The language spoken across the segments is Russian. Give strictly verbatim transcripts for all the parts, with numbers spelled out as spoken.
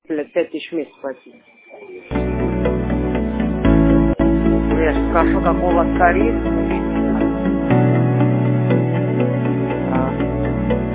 пять тысяч в месяц платить. Я же спрошу, какой у вас тариф. А,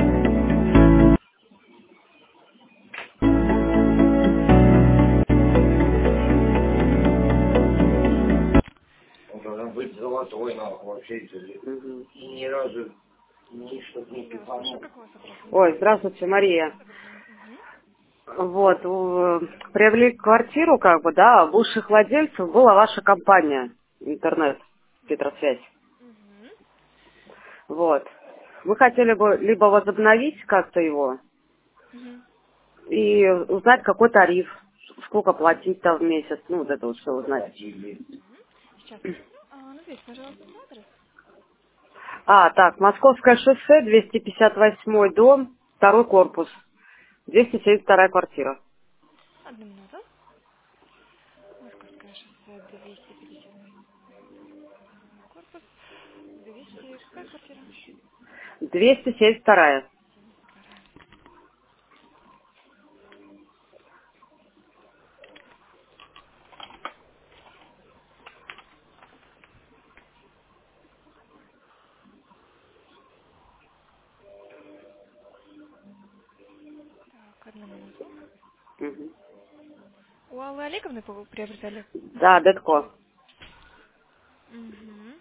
Он должен быть золотой, нахуй, вообще. мгм. И ни разу ничто не Да, слушаю, пифанул. как вас вопрос Ой, интересует? здравствуйте, Мария. Добрый день. Мгм. Вот, у- приобрели квартиру, как бы, да, бывших владельцев была ваша компания, интернет, Петросвязь. Мгм. Вот. Вы хотели бы либо возобновить как-то его Мгм. и узнать, какой тариф, сколько платить там в месяц, ну, вот это вот все узнать. Мгм. Сейчас посмотрю. А, назовите, пожалуйста, свой адрес. А, так, Московское шоссе, двести пятьдесят восьмой дом, второй корпус, двести семьдесят вторая квартира. Одну минуту. Московское шоссе двести пятьдесят восьмой корпус. двести. Какая квартира? двести семьдесят вторая. семьдесят вторая. Так, одну минуту. Мгм. У Аллы Олеговны вы приобретали? Да, Детко. Угу.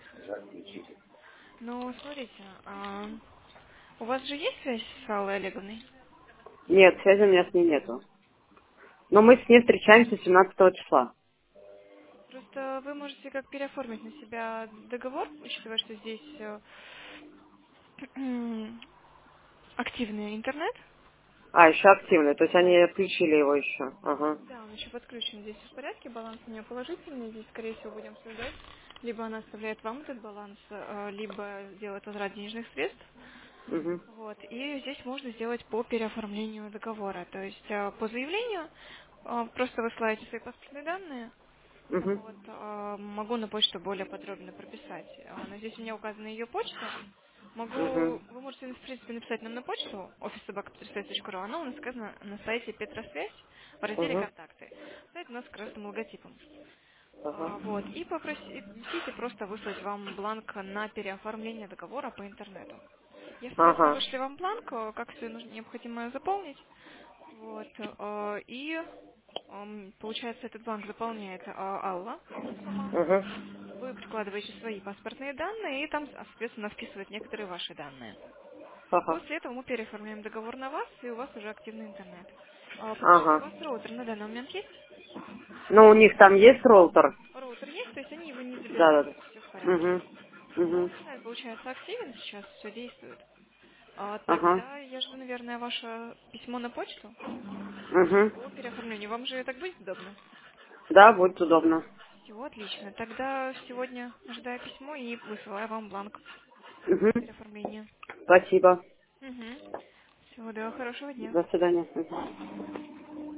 Ну, смотрите, а, у вас же есть связь с Аллой Олеговной? Нет, связи у меня с ней нету. Но мы с ней встречаемся семнадцатого числа. Просто вы можете как переоформить на себя договор, учитывая, что здесь э, активный интернет. А, еще активный, то есть Да. они включили его еще. Ага. Да, он еще подключен. Здесь все в порядке, баланс у нее положительный. Здесь, скорее всего, будем обсуждать. Либо она оставляет вам этот баланс, э, либо делает возврат денежных средств. Угу. Вот. И здесь можно сделать по переоформлению договора. То есть э, по заявлению э, просто высылаете свои паспортные данные. Угу. Вот. э, Могу на почту более подробно прописать. Э, Но здесь у меня указана ее почта. Угу. Могу, вы можете, в принципе, написать нам на почту офис собака петросвязь точка ру. Она у нас сказана на сайте Петросвязь в разделе Угу. «Контакты». Сайт у нас с красным логотипом. Ага. А, Вот. И попросите просто выслать вам бланк на переоформление договора по интернету. Я, соответственно, Ага. вышли вам бланк, э, как все нужно, необходимое заполнить. Вот. э, И м, получается, этот бланк заполняет э, Алла сама. Угу. Вы прикладываете свои паспортные данные и там, соответственно, вписывает некоторые ваши данные. Ага. После этого мы переоформляем договор на вас, и у вас уже активный интернет. А, Подскажите, у Ага. вас роутер на данный момент есть? Ну, у них там есть роутер? Роутер есть, то есть они его не Да, забирают, да, то есть все в да. порядке. Угу. Ну, Угу. интернет, получается, активен сейчас, все действует. А, Ага. тогда я жду, наверное, ваше письмо на почту Угу. по переоформлению. Вам же так будет удобно? Да, будет удобно. Все, отлично. Тогда сегодня ожидаю письмо и высылаю вам бланк Угу. переоформления. Спасибо. Угу. Всего, да, хорошего дня. До свидания. Мгм.